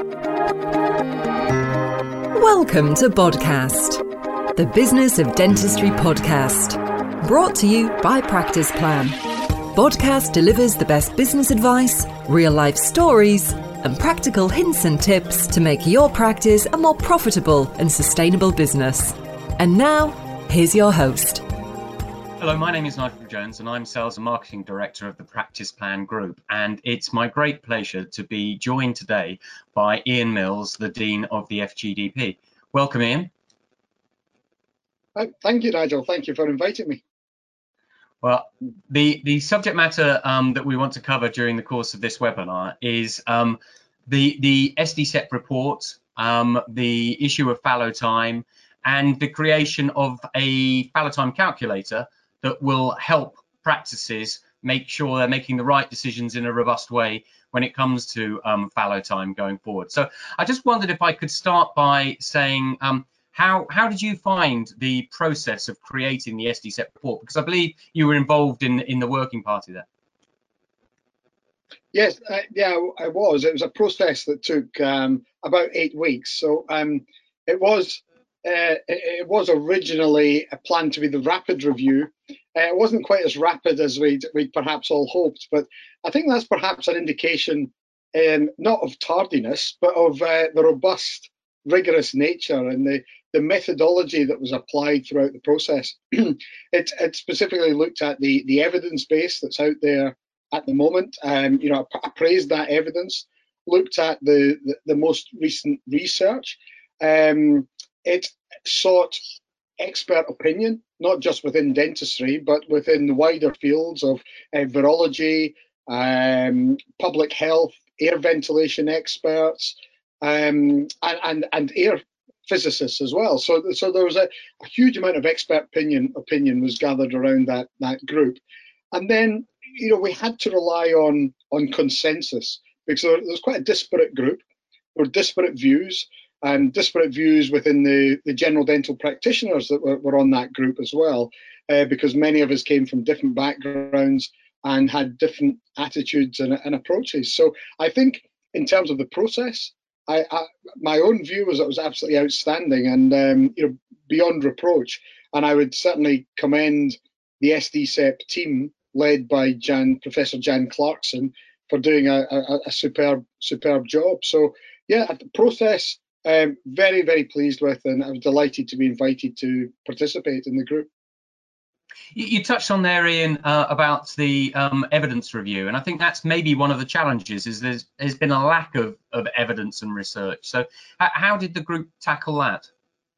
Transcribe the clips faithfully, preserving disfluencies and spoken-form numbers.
Welcome to Podcast, the Business of Dentistry podcast, brought to you by Practice Plan. Podcast delivers the best business advice, real-life stories, and practical hints and tips to make your practice a more profitable and sustainable business. And now, here's your host. Hello, my name is Nigel Jones and I'm Sales and Marketing Director of the Practice Plan Group, and it's my great pleasure to be joined today by Ian Mills, the Dean of the F G D P. Welcome, Ian. Thank you, Nigel. Thank you for inviting me. Well, the, the subject matter um, that we want to cover during the course of this webinar is um, the, the S D C E P report, um, the issue of fallow time, and the creation of a fallow time calculator that will help practices make sure they're making the right decisions in a robust way when it comes to um, fallow time going forward. So I just wondered if I could start by saying, um, how, how did you find the process of creating the S D C E P report? Because I believe you were involved in, in the working party there. Yes, uh, yeah, I was. It was a process that took um, about eight weeks. So um, it was Uh, it, it was originally planned to be the rapid review. Uh, it wasn't quite as rapid as we'd, we'd perhaps all hoped, but I think that's perhaps an indication um, not of tardiness, but of uh, the robust, rigorous nature and the, the methodology that was applied throughout the process. it, it specifically looked at the, the evidence base that's out there at the moment, um, you know, appraised that evidence, looked at the, the, the most recent research. Um, It sought expert opinion, not just within dentistry, but within the wider fields of uh, virology, um, public health, air ventilation experts, um, and, and, and air physicists as well. So, so there was a, a huge amount of expert opinion opinion was gathered around that, that group. And then, you know, we had to rely on, on consensus because there, there was quite a disparate group. There were disparate views. And disparate views within the, the general dental practitioners that were, were on that group as well, uh, because many of us came from different backgrounds and had different attitudes and, and approaches. So I think in terms of the process, I, I, my own view was it was absolutely outstanding and um, you know, beyond reproach. And I would certainly commend the S D C E P team led by Jan, Professor Jan Clarkson for doing a, a, a superb, superb job. So yeah, the process, Um, very, very pleased with, and I was delighted to be invited to participate in the group. You, you touched on there, Ian, uh, about the um, evidence review, and I think that's maybe one of the challenges is there's, there's been a lack of, of evidence and research. So how did the group tackle that?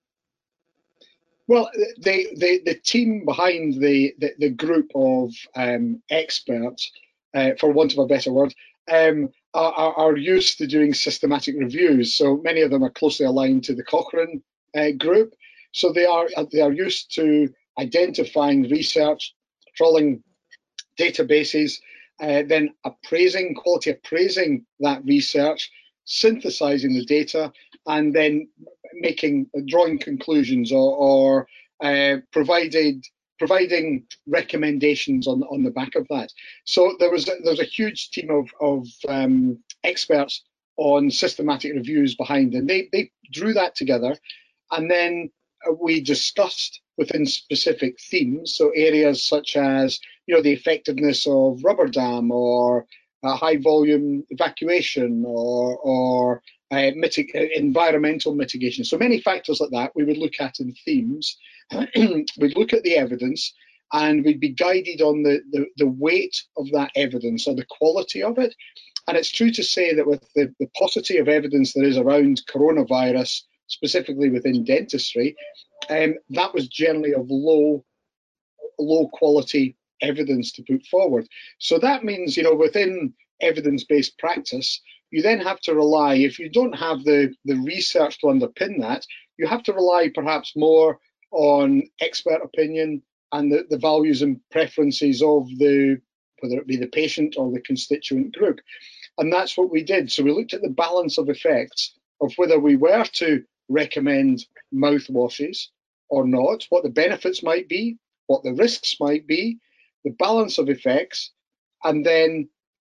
Well, they, they, the team behind the, the, the group of um, experts, uh, for want of a better word, um, are, are used to doing systematic reviews. So many of them are closely aligned to the Cochrane uh, group. So they are they are used to identifying research, trawling databases, uh, then appraising, quality appraising that research, synthesizing the data, and then making, drawing conclusions or, or uh, provided providing recommendations on, on the back of that. So there was a, there was a huge team of, of um, experts on systematic reviews behind, and they, they drew that together. And then we discussed within specific themes, so areas such as, you know, the effectiveness of rubber dam or uh, high volume evacuation or, or uh, mitig environmental mitigation. So many factors like that we would look at in themes. We'd look at the evidence and we'd be guided on the, the, the weight of that evidence or the quality of it. And it's true to say that with the, the paucity of evidence there is around coronavirus, specifically within dentistry, um, that was generally of low, low quality evidence to put forward. So that means, you know, within evidence-based practice, you then have to rely, if you don't have the, the research to underpin that, you have to rely perhaps more on expert opinion and the, the values and preferences of the, whether it be the patient or the constituent group. And that's what we did. So we looked at the balance of effects of whether we were to recommend mouthwashes or not, what the benefits might be, what the risks might be, the balance of effects, and then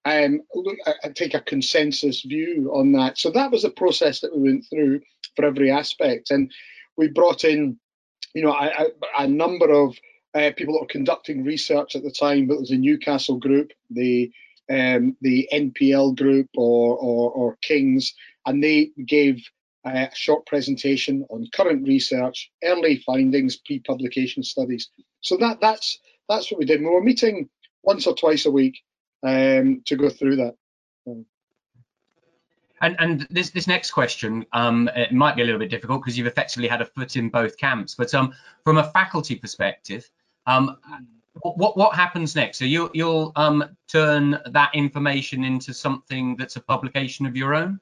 um, look, uh, take a consensus view on that. So that was the process that we went through for every aspect, and we brought in, you know, a, a, a number of uh, people that were conducting research at the time. But it was the Newcastle group, the um, the N P L group, or or, or King's, and they gave a short presentation on current research, early findings, pre-publication studies. So that that's that's what we did. We were meeting once or twice a week um, to go through that. And, and this this next question, um, it might be a little bit difficult because you've effectively had a foot in both camps. But um, from a faculty perspective, um, what what happens next? So you'll you'll um, turn that information into something that's a publication of your own?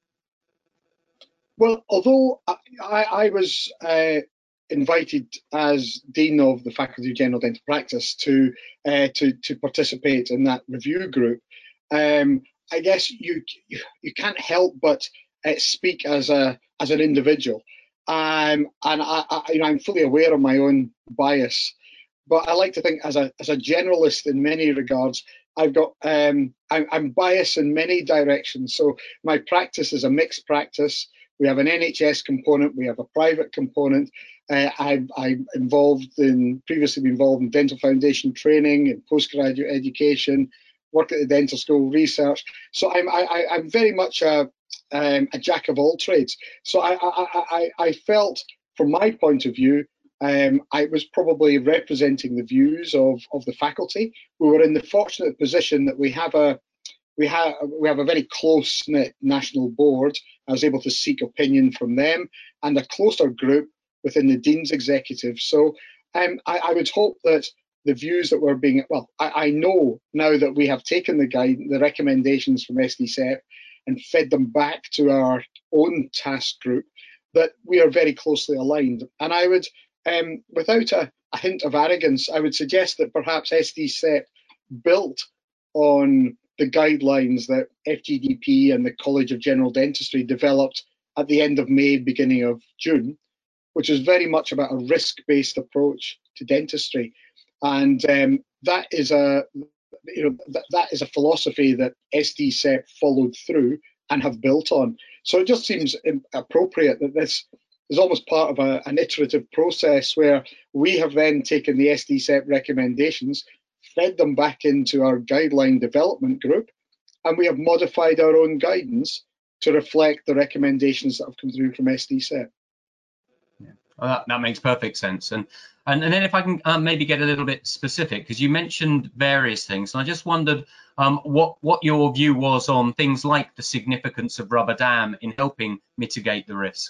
Well, although I, I was uh, invited as Dean of the Faculty of General Dental Practice to uh, to to participate in that review group, um, I guess you you can't help but uh, speak as a as an individual, um, and I, I you know I'm fully aware of my own bias, but I like to think as a as a generalist in many regards. I've got um, I'm, I'm biased in many directions. So my practice is a mixed practice. We have an N H S component, we have a private component. Uh, I, I'm involved in, previously been involved in dental foundation training and postgraduate education, work at the dental school, research. So I'm, I, I'm very much a, um, a jack of all trades. So I, I, I, I felt, from my point of view, um, I was probably representing the views of, of the faculty. We were in the fortunate position that we have a We have we have a very close-knit national board. I was able to seek opinion from them and a closer group within the Dean's Executive. So um, I, I would hope that the views that were being, well, I, I know now that we have taken the guide, the recommendations from S D C E P and fed them back to our own task group, that we are very closely aligned. And I would, um, without a, a hint of arrogance, I would suggest that perhaps S D C E P built on the guidelines that F G D P and the College of General Dentistry developed at the end of May, beginning of June, which is very much about a risk-based approach to dentistry. And um, that is a, you know, th that is a philosophy that S D C E P followed through and have built on. So it just seems appropriate that this is almost part of a, an iterative process where we have then taken the S D C E P recommendations, fed them back into our guideline development group, and we have modified our own guidance to reflect the recommendations that have come through from S D C E P. Yeah. Well, that, that makes perfect sense. And, and and then if I can um, maybe get a little bit specific, because you mentioned various things, and I just wondered um, what what your view was on things like the significance of rubber dam in helping mitigate the risk.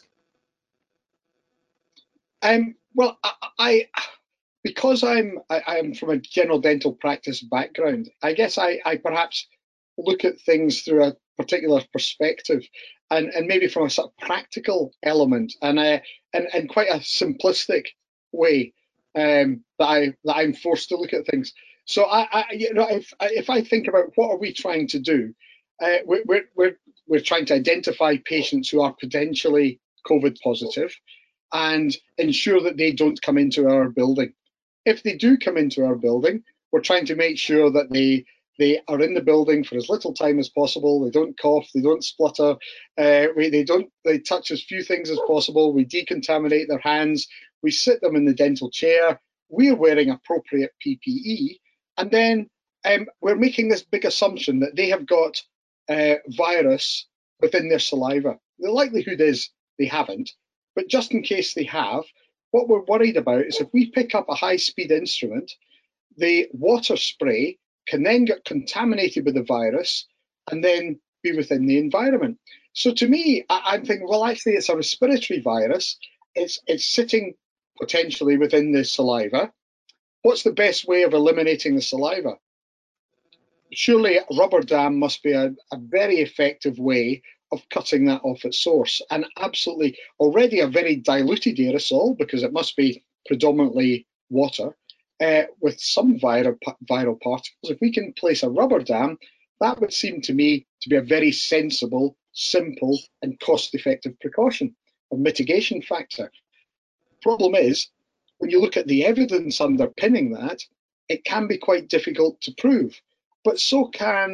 Um, well, I, I because I'm I, I'm from a general dental practice background, I guess I, I perhaps look at things through a particular perspective, and, and maybe from a sort of practical element, and uh, and, and quite a simplistic way um, that I that I'm forced to look at things. So I, I you know if if I think about what are we trying to do, uh, we're, we're we're we're trying to identify patients who are potentially COVID positive, and ensure that they don't come into our building. If they do come into our building, we're trying to make sure that they they are in the building for as little time as possible. They don't cough, they don't splutter, uh, we, they don't they touch as few things as possible. We decontaminate their hands. We sit them in the dental chair. We're wearing appropriate P P E, and then um, we're making this big assumption that they have got uh, virus within their saliva. The likelihood is they haven't, but just in case they have, what we're worried about is if we pick up a high-speed instrument, the water spray can then get contaminated with the virus and then be within the environment. So to me, I, I'm thinking, well, actually, it's a respiratory virus. It's, it's sitting potentially within the saliva. What's the best way of eliminating the saliva? Surely a rubber dam must be a, a very effective way of cutting that off at source, and absolutely already a very diluted aerosol, because it must be predominantly water, uh, with some viral, viral particles. If we can place a rubber dam, that would seem to me to be a very sensible, simple and cost-effective precaution or mitigation factor. Problem is, when you look at the evidence underpinning that, it can be quite difficult to prove, but so can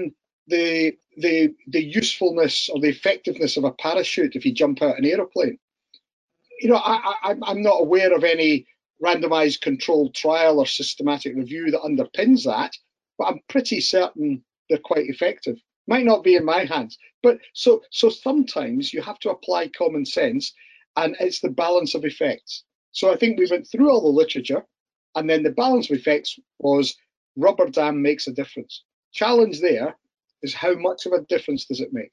the the the usefulness or the effectiveness of a parachute if you jump out an aeroplane. You know, I, I, I'm not aware of any randomized controlled trial or systematic review that underpins that, but I'm pretty certain they're quite effective. Might not be in my hands, but so so sometimes you have to apply common sense, and it's the balance of effects. So I think we went through all the literature, and then the balance of effects was rubber dam makes a difference. Challenge there is how much of a difference does it make?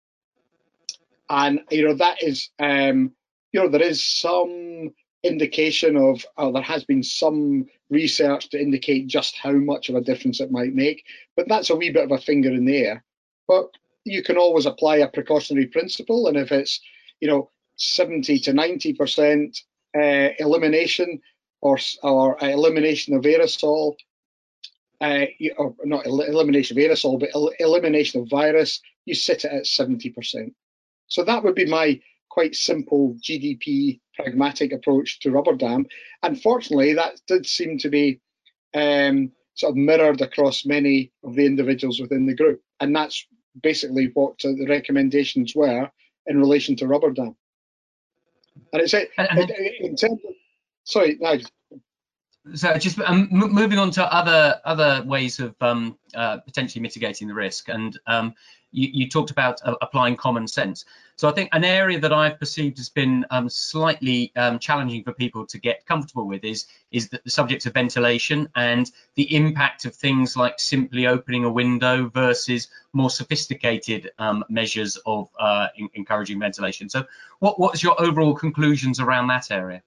And you know that is, um, you know, there is some indication of, uh, there has been some research to indicate just how much of a difference it might make, but that's a wee bit of a finger in the air. But you can always apply a precautionary principle, and if it's, you know, seventy to ninety percent uh, elimination or or elimination of aerosol, uh, or not elimination of aerosol, but el elimination of virus, you sit it at seventy percent. So that would be my quite simple G D P pragmatic approach to rubber dam. Unfortunately, that did seem to be um, sort of mirrored across many of the individuals within the group. And that's basically what uh, the recommendations were in relation to rubber dam. And it's it, in terms of, sorry, Nigel. So just um, moving on to other other ways of um, uh, potentially mitigating the risk, and um, you, you talked about uh, applying common sense. So I think an area that I've perceived has been um, slightly um, challenging for people to get comfortable with is is the, the subject of ventilation and the impact of things like simply opening a window versus more sophisticated um, measures of uh, in, encouraging ventilation. So what what's your overall conclusions around that area?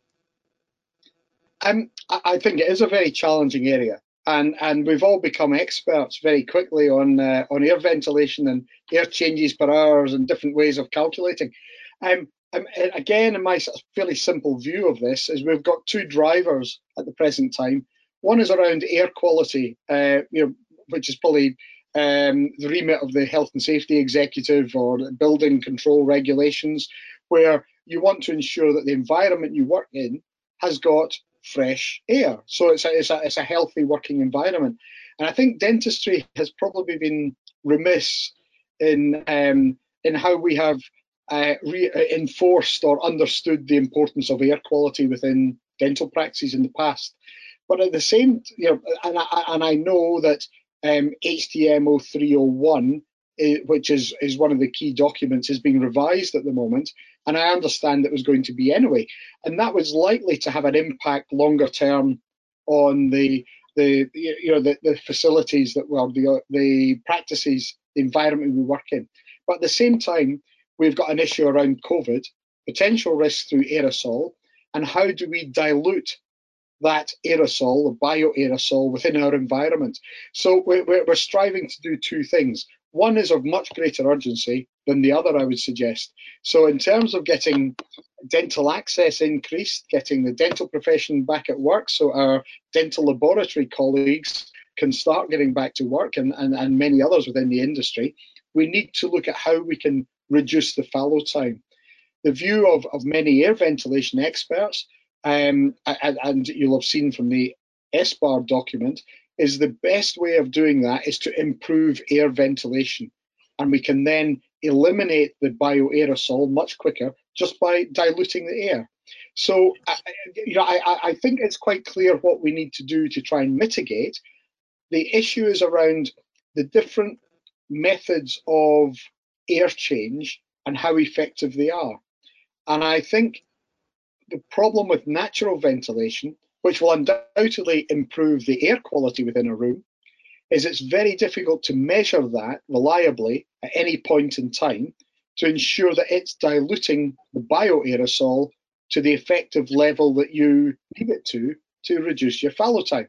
Um, I think it is a very challenging area, and and we've all become experts very quickly on uh, on air ventilation and air changes per hour and different ways of calculating. Um, um, again, in my sort of fairly simple view of this, is we've got two drivers at the present time. One is around air quality, uh, you know, which is probably um, the remit of the health and safety executive or building control regulations, where you want to ensure that the environment you work in has got fresh air, so it's a, it's a it's a healthy working environment. And I think dentistry has probably been remiss in um, in how we have uh, re enforced or understood the importance of air quality within dental practices in the past. But at the same, you know, and I, and I know that um, H T M O three oh one, which is is one of the key documents, is being revised at the moment, and I understand it was going to be anyway, and that was likely to have an impact longer term on the the you know the, the facilities that were the the practices, the environment we work in. But at the same time, we've got an issue around COVID, potential risks through aerosol, and how do we dilute that aerosol, the bioaerosol, within our environment. So we're, we're striving to do two things. One is of much greater urgency than the other, I would suggest. So in terms of getting dental access increased, getting the dental profession back at work so our dental laboratory colleagues can start getting back to work, and, and, and many others within the industry, we need to look at how we can reduce the fallow time. The view of, of many air ventilation experts, um, and, and you'll have seen from the S B A R document, is the best way of doing that is to improve air ventilation. And we can then eliminate the bioaerosol much quicker just by diluting the air. So, you know, I, I think it's quite clear what we need to do to try and mitigate. The issue is around the different methods of air change and how effective they are. And I think the problem with natural ventilation, which will undoubtedly improve the air quality within a room, is it's very difficult to measure that reliably at any point in time to ensure that it's diluting the bioaerosol to the effective level that you need it to to reduce your fallow time.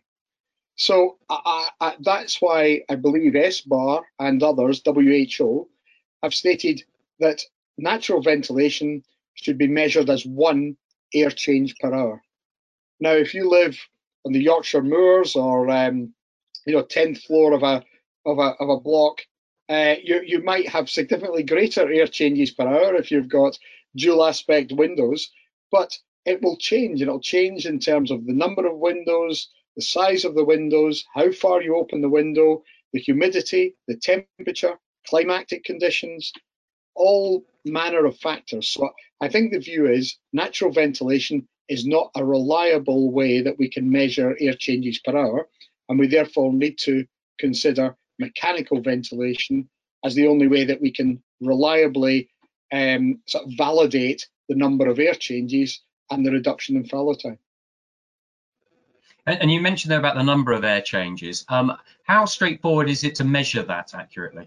So I, I, that's why I believe S B A R and others, W H O, have stated that natural ventilation should be measured as one air change per hour. Now, if you live on the Yorkshire Moors or um, you know, tenth floor of a of a of a block, uh, you you might have significantly greater air changes per hour if you've got dual aspect windows, but it will change. It'll change in terms of the number of windows, the size of the windows, how far you open the window, the humidity, the temperature, climatic conditions, all manner of factors. So I think the view is natural ventilation is not a reliable way that we can measure air changes per hour, and we therefore need to consider mechanical ventilation as the only way that we can reliably um, sort of validate the number of air changes and the reduction in fallow time. And, and you mentioned there about the number of air changes. Um, how straightforward is it to measure that accurately?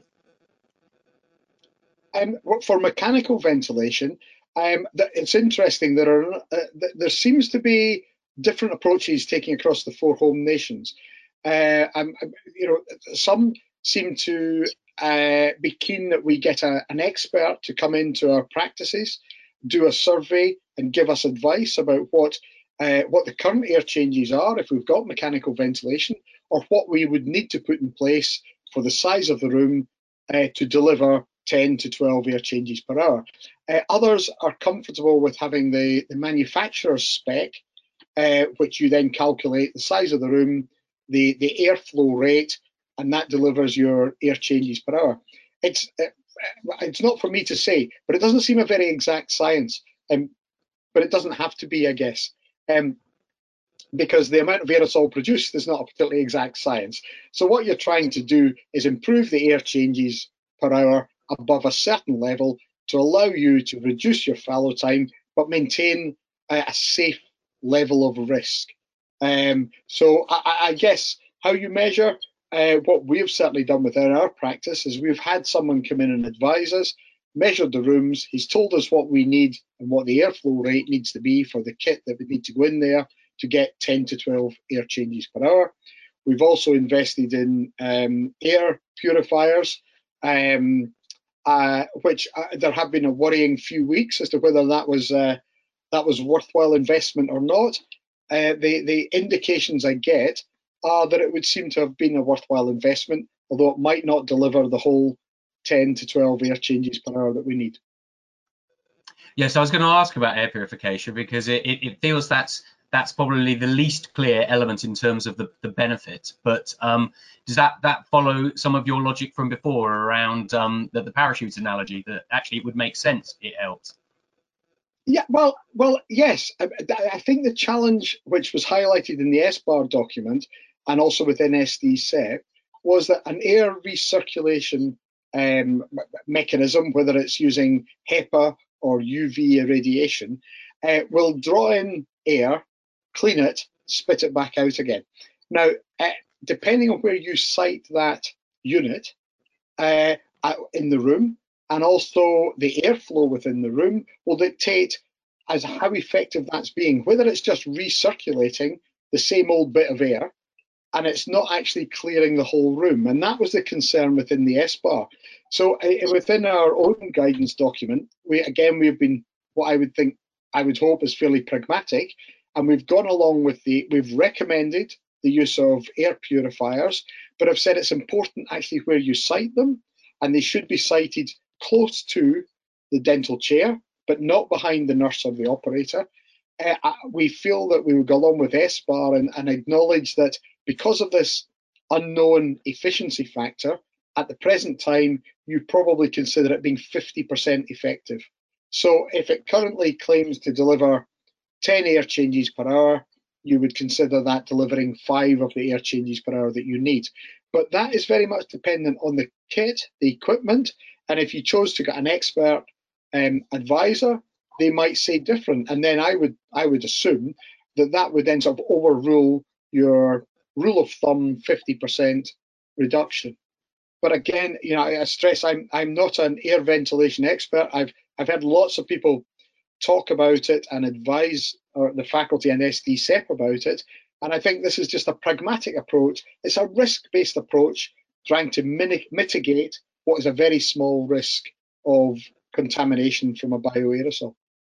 Um, for mechanical ventilation, um, it's interesting. There are uh, there seems to be different approaches taken across the four home nations. Uh, um, you know, some seem to uh, be keen that we get a, an expert to come into our practices, do a survey, and give us advice about what uh, what the current air changes are if we've got mechanical ventilation, or what we would need to put in place for the size of the room uh, to deliver ten to twelve air changes per hour. Uh, others are comfortable with having the, the manufacturer's spec, uh, which you then calculate the size of the room, the, the airflow rate, and that delivers your air changes per hour. It's uh, it's not for me to say, but it doesn't seem a very exact science, um, but it doesn't have to be, I guess, um, because the amount of aerosol produced is not a particularly exact science. So what you're trying to do is improve the air changes per hour above a certain level to allow you to reduce your fallow time, but maintain a, a safe level of risk. Um, so I, I guess how you measure, uh, what we've certainly done within our practice is we've had someone come in and advise us, measured the rooms, he's told us what we need and what the airflow rate needs to be for the kit that we need to go in there to get ten to twelve air changes per hour. We've also invested in um, air purifiers, um, uh, which uh, there have been a worrying few weeks as to whether that was uh, that was worthwhile investment or not. Uh, the, the indications I get are that it would seem to have been a worthwhile investment, although it might not deliver the whole ten to twelve air changes per hour that we need. Yes, I was going to ask about air purification because it, it, it feels that's that's probably the least clear element in terms of the, the benefit. But um, does that, that follow some of your logic from before around um, the, the parachute analogy, that actually it would make sense, it helps? Yeah, well, well, yes. I, I think the challenge which was highlighted in the S B A R document and also within S D C E P was that an air recirculation um, mechanism, whether it's using HEPA or U V irradiation, uh, will draw in air, clean it, spit it back out again. Now, uh, depending on where you site that unit uh, in the room, and also the airflow within the room, will dictate as how effective that's being, whether it's just recirculating the same old bit of air and it's not actually clearing the whole room. And that was the concern within the S B A R. So uh, within our own guidance document, we again, we've been what I would think, I would hope is fairly pragmatic, and we've gone along with the, we've recommended the use of air purifiers, but I've said it's important actually where you site them, and they should be sited close to the dental chair, but not behind the nurse or the operator. Uh, we feel that we would go along with S B A R and, and acknowledge that because of this unknown efficiency factor, at the present time, you probably consider it being fifty percent effective. So if it currently claims to deliver ten air changes per hour, you would consider that delivering five of the air changes per hour that you need. But that is very much dependent on the kit, the equipment, and if you chose to get an expert um, advisor, they might say different. And then I would I would assume that that would then sort of overrule your rule of thumb fifty percent reduction. But again, you know, I stress I'm I'm not an air ventilation expert. I've I've had lots of people talk about it and advise or the faculty and S D C E P about it. And I think this is just a pragmatic approach. It's a risk-based approach trying to mitigate what is a very small risk of contamination from a bioaerosol.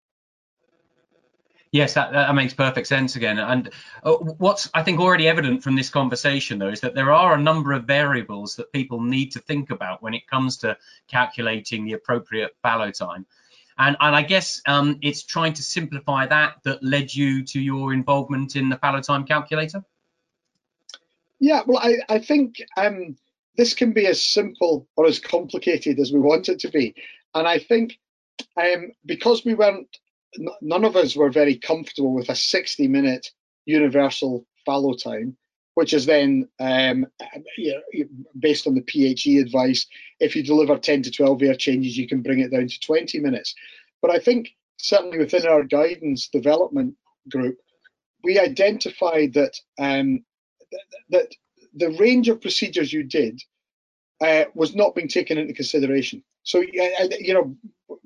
Yes, that, that makes perfect sense again. And uh, what's, I think, already evident from this conversation, though, is that there are a number of variables that people need to think about when it comes to calculating the appropriate fallow time. And, and I guess um, it's trying to simplify that that led you to your involvement in the fallow time calculator? Yeah, well, I, I think um, this can be as simple or as complicated as we want it to be. And I think um, because we weren't, none of us were very comfortable with a sixty minute universal fallow time, which is then um, you know, based on the P H E advice, if you deliver ten to twelve air changes, you can bring it down to twenty minutes. But I think certainly within our guidance development group, we identified that um, th that the range of procedures you did uh, was not being taken into consideration. So you know,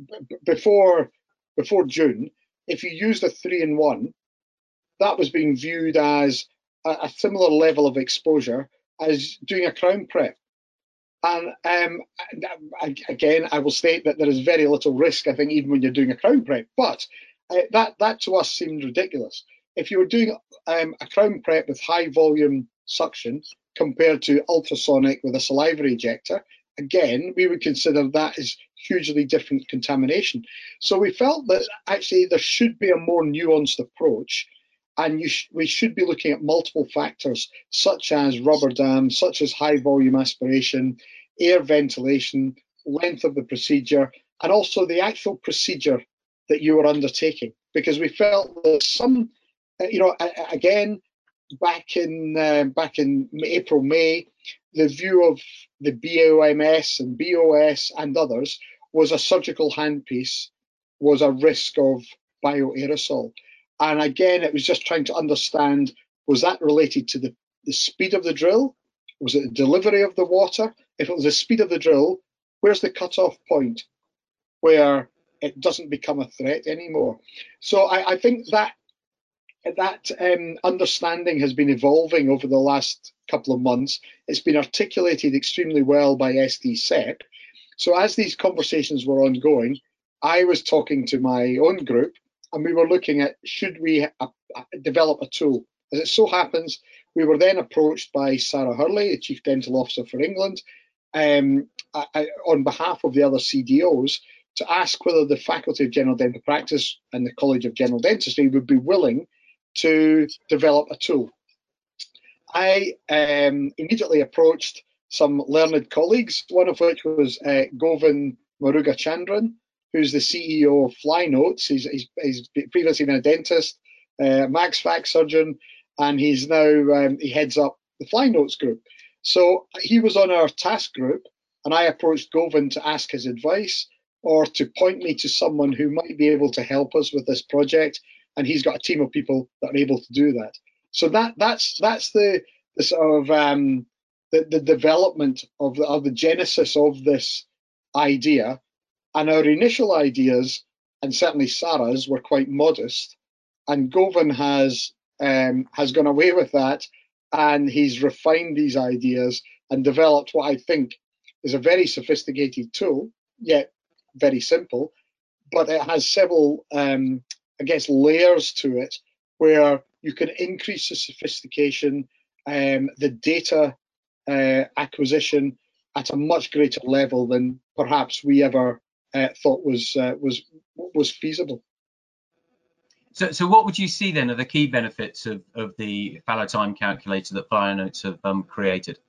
before before June, if you used a three in one, that was being viewed as a, a similar level of exposure as doing a crown prep. And um, again, I will state that there is very little risk, I think, even when you're doing a crown prep. But uh, that that to us seemed ridiculous. If you were doing um, a crown prep with high volume suction compared to ultrasonic with a salivary ejector, again, we would consider that as hugely different contamination. So we felt that actually there should be a more nuanced approach, and you sh we should be looking at multiple factors, such as rubber dam, such as high volume aspiration, air ventilation, length of the procedure, and also the actual procedure that you were undertaking. Because we felt that some, you know, again, back in uh, back in April, May, the view of the B O M S and B O S and others was a surgical handpiece, was a risk of bioaerosol. And again, it was just trying to understand, was that related to the, the speed of the drill? Was it the delivery of the water? If it was the speed of the drill, where's the cutoff point where it doesn't become a threat anymore? So I, I think that that um, understanding has been evolving over the last couple of months. It's been articulated extremely well by S D C E P. So as these conversations were ongoing, I was talking to my own group, and we were looking at, should we uh, develop a tool? As it so happens, we were then approached by Sarah Hurley, the Chief Dental Officer for England, um, I, I, on behalf of the other C D Os, to ask whether the Faculty of General Dental Practice and the College of General Dentistry would be willing to develop a tool. I um, immediately approached some learned colleagues, one of which was uh, Govind Muruga-Chandran, who's the C E O of FlyNotes. He's, he's, he's previously been a dentist, uh, Max Fac surgeon, and he's now, um, he heads up the FlyNotes group. So he was on our task group, and I approached Govind to ask his advice or to point me to someone who might be able to help us with this project. And he's got a team of people that are able to do that. So that that's that's the, the sort of um, the, the development of the, of the genesis of this idea. And our initial ideas, and certainly Sarah's, were quite modest. And Govind has um, has gone away with that, and he's refined these ideas and developed what I think is a very sophisticated tool, yet very simple. But it has several um, I guess, layers to it where you can increase the sophistication, um, the data uh, acquisition at a much greater level than perhaps we ever uh, thought was uh, was was feasible. So, so what would you see then are the key benefits of, of the fallow time calculator that FlyNotes have um, created?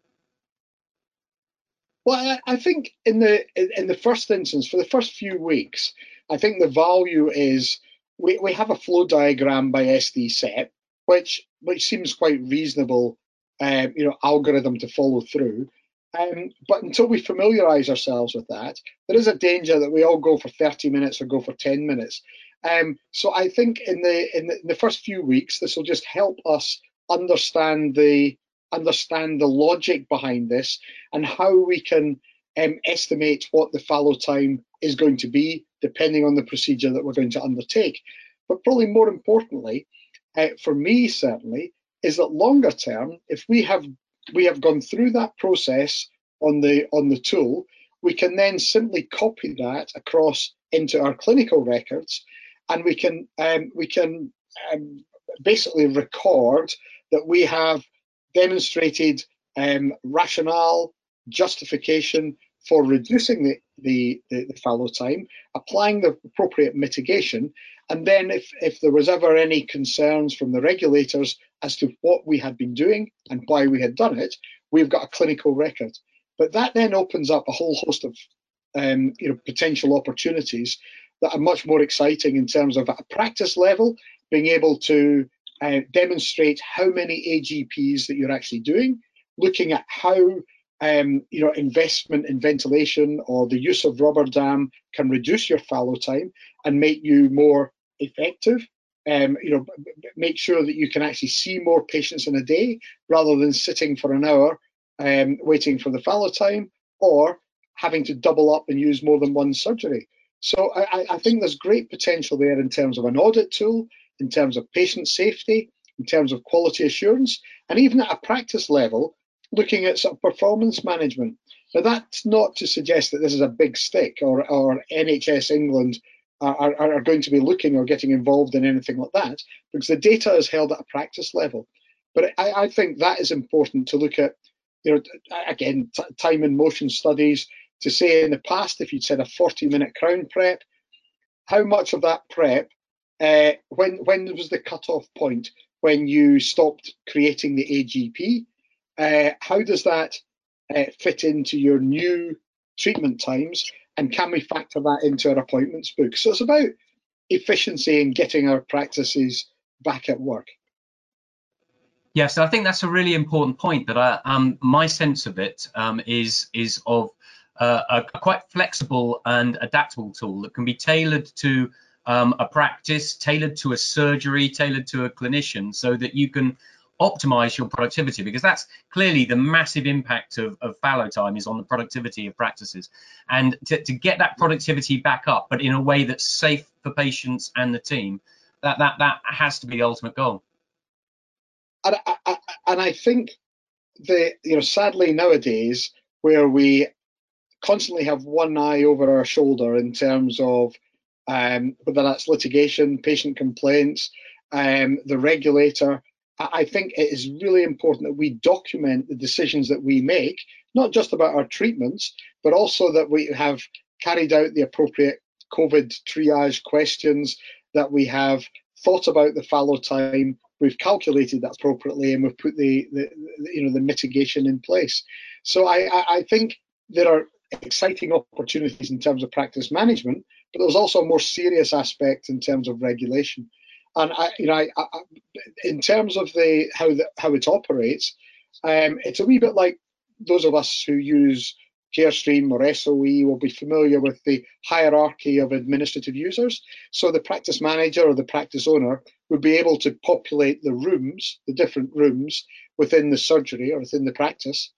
Well, I, I think in the in the first instance, for the first few weeks, I think the value is We, we have a flow diagram by S D C E P, which which seems quite reasonable, um, you know, algorithm to follow through. Um, but until we familiarise ourselves with that, there is a danger that we all go for thirty minutes or go for ten minutes. Um, so I think in the, in the in the first few weeks, this will just help us understand the understand the logic behind this and how we can um, estimate what the fallow time is going to be, depending on the procedure that we're going to undertake. But probably more importantly, uh, for me certainly, is that longer term, if we have we have gone through that process on the on the tool, we can then simply copy that across into our clinical records, and we can um, we can um, basically record that we have demonstrated um, rationale, justification for reducing the, the, the, the fallow time, applying the appropriate mitigation, and then if, if there was ever any concerns from the regulators as to what we had been doing and why we had done it, we've got a clinical record. But that then opens up a whole host of um, you know, potential opportunities that are much more exciting in terms of at a practice level, being able to uh, demonstrate how many A G Ps that you're actually doing, looking at how um, you know, investment in ventilation or the use of rubber dam can reduce your fallow time and make you more effective. Um, you know, make sure that you can actually see more patients in a day rather than sitting for an hour um, waiting for the fallow time, or having to double up and use more than one surgery. So I, I think there's great potential there in terms of an audit tool, in terms of patient safety, in terms of quality assurance, and even at a practice level, looking at sort of performance management. Now, that's not to suggest that this is a big stick, or, or N H S England are, are, are going to be looking or getting involved in anything like that, because the data is held at a practice level. But I, I think that is important to look at, you know, again, t- time and motion studies, to say in the past, if you'd said a forty minute crown prep, how much of that prep, uh, when, when was the cutoff point when you stopped creating the A G P? Uh, how does that uh, fit into your new treatment times? And can we factor that into our appointments book? So it's about efficiency and getting our practices back at work. Yes, I think that's a really important point. That I, um, my sense of it um, is is of uh, a, a quite flexible and adaptable tool that can be tailored to um, a practice, tailored to a surgery, tailored to a clinician, so that you can optimize your productivity, because that's clearly the massive impact of, of fallow time is on the productivity of practices. And to, to get that productivity back up, but in a way that's safe for patients and the team, that that that has to be the ultimate goal. And I, I, and I think the, you know, sadly nowadays, where we constantly have one eye over our shoulder in terms of um, whether that's litigation, patient complaints, um, the regulator, I think it is really important that we document the decisions that we make, not just about our treatments, but also that we have carried out the appropriate COVID triage questions, that we have thought about the fallow time, we've calculated that appropriately, and we've put the, the, the you know the mitigation in place. So I, I, I think there are exciting opportunities in terms of practice management, but there's also a more serious aspect in terms of regulation. And I, you know, I, I, in terms of the how the, how it operates, um, it's a wee bit like those of us who use Carestream or S O E will be familiar with the hierarchy of administrative users. So the practice manager or the practice owner would be able to populate the rooms, the different rooms within the surgery or within the practice,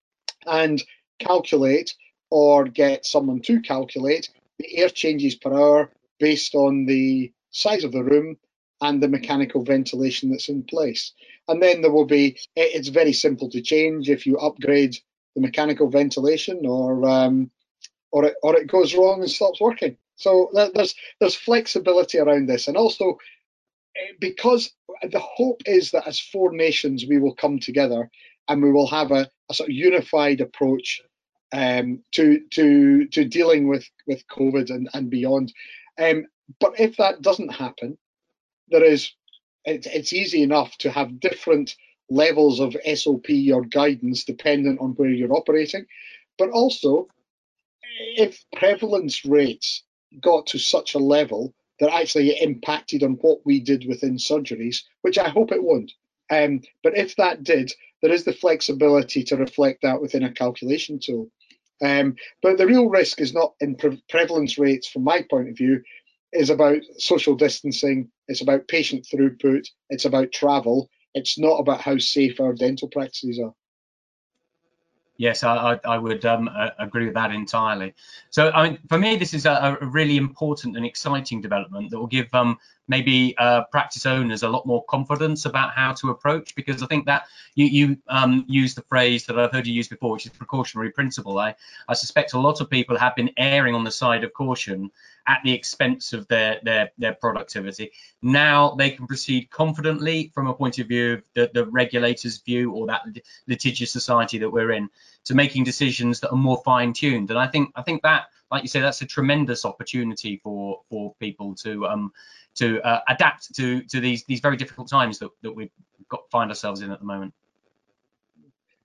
and calculate or get someone to calculate the air changes per hour based on the size of the room and the mechanical ventilation that's in place. And then there will be, it's very simple to change if you upgrade the mechanical ventilation, or um, or it, or it goes wrong and stops working. So there's there's flexibility around this, and also because the hope is that as four nations we will come together and we will have a, a sort of unified approach um, to to to dealing with with COVID and, and beyond. Um, but if that doesn't happen, there is it, it's easy enough to have different levels of S O P or guidance dependent on where you're operating. But also, if prevalence rates got to such a level that actually it impacted on what we did within surgeries, which I hope it won't. Um, but if that did, there is the flexibility to reflect that within a calculation tool. Um, but the real risk is not in pre- prevalence rates, from my point of view, is about social distancing, it's about patient throughput, it's about travel. It's not about how safe our dental practices are. Yes, I, I would um, agree with that entirely. So, I mean, for me, this is a, a really important and exciting development that will give um, maybe uh, practice owners a lot more confidence about how to approach, because I think that you, you um, use the phrase that I've heard you use before, which is precautionary principle. I, I suspect a lot of people have been erring on the side of caution at the expense of their, their, their productivity. Now they can proceed confidently from a point of view of the, the regulator's view, or that litigious society that we're in, to making decisions that are more fine-tuned. And I think I think that, like you say, that's a tremendous opportunity for for people to um to uh, adapt to to these these very difficult times that, that we've got find ourselves in at the moment.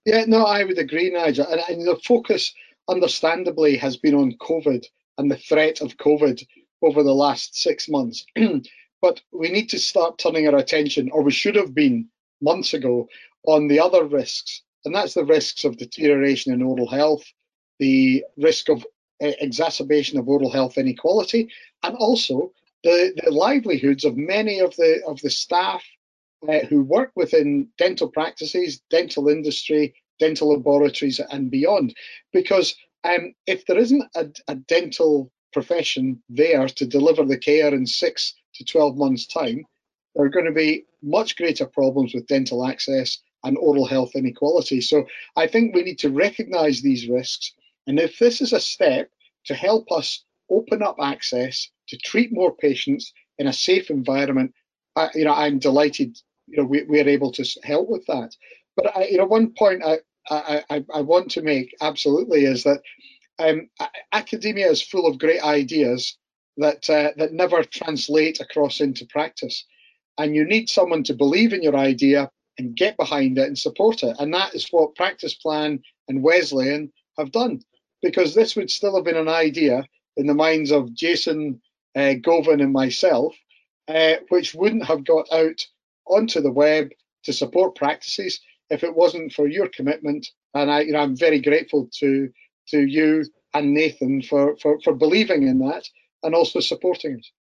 Yeah, no, I would agree, Nigel. And, and the focus, understandably, has been on COVID and the threat of COVID over the last six months. But we need to start turning our attention, or we should have been months ago, on the other risks. And that's the risks of deterioration in oral health, the risk of uh, exacerbation of oral health inequality, and also the, the livelihoods of many of the of the staff uh, who work within dental practices, dental industry, dental laboratories, and beyond. Because um, if there isn't a, a dental profession there to deliver the care in six to twelve months' time, there are going to be much greater problems with dental access and oral health inequality. So I think we need to recognise these risks. And if this is a step to help us open up access to treat more patients in a safe environment, I, you know, I'm delighted. You know, we, we're able to help with that. But I, you know, one point I, I, I, I want to make absolutely is that um, academia is full of great ideas that uh, that never translate across into practice, and you need someone to believe in your idea and get behind it and support it. And that is what Practice Plan and Wesleyan have done, because this would still have been an idea in the minds of Jason, uh, Govan, and myself, uh, which wouldn't have got out onto the web to support practices if it wasn't for your commitment. And I, you know, I'm very grateful to to you and Nathan for for, for believing in that and also supporting us.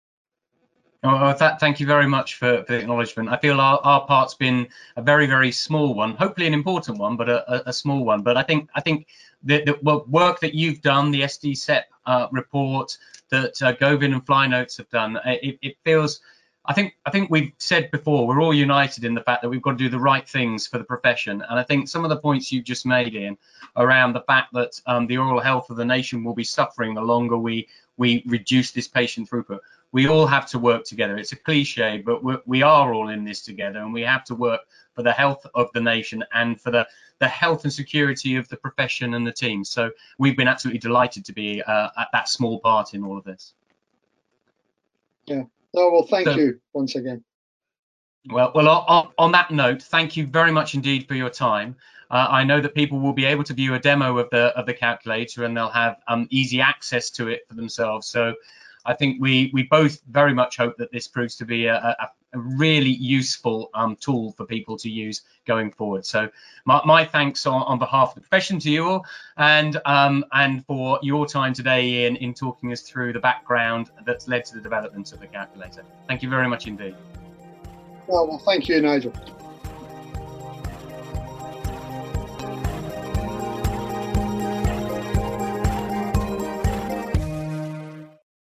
Oh, that, thank you very much for, for the acknowledgement. I feel our, our part's been a very, very small one, hopefully an important one, but a, a small one. But I think I think the, the work that you've done, the S D C E P uh, report that uh, Govan and Flynotes have done, it, it feels, I think I think we've said before, we're all united in the fact that we've got to do the right things for the profession. And I think some of the points you've just made, Ian, around the fact that um, the oral health of the nation will be suffering the longer we we reduce this patient throughput. We all have to work together. It's a cliche, but we're, we are all in this together, and we have to work for the health of the nation and for the, the health and security of the profession and the team. So we've been absolutely delighted to be uh, at that small part in all of this. Yeah. Oh, well, thank so, you once again. Well, well, on, on that note, thank you very much indeed for your time. Uh, I know that people will be able to view a demo of the of the calculator, and they'll have um, easy access to it for themselves. So I think we we both very much hope that this proves to be a, a, a really useful um, tool for people to use going forward. So my, my thanks on, on behalf of the profession to you all, and um, and for your time today in in talking us through the background that's led to the development of the calculator. Thank you very much indeed. Well, well, thank you, Nigel.